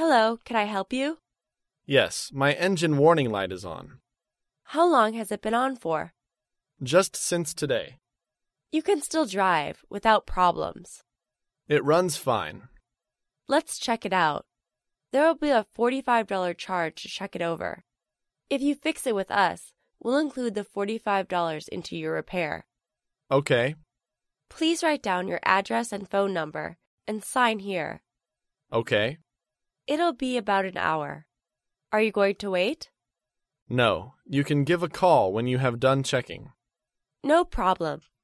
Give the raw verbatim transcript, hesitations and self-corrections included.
Hello, can I help you? Yes, my engine warning light is on. How long has it been on for? Just since today. You can still drive without problems. It runs fine. Let's check it out. There will be a forty-five dollars charge to check it over. If you fix it with us, we'll include the forty-five dollars into your repair. Okay. Please write down your address and phone number and sign here. Okay. It'll be about an hour. Are you going to wait? No, you can give a call when you have done checking. No problem.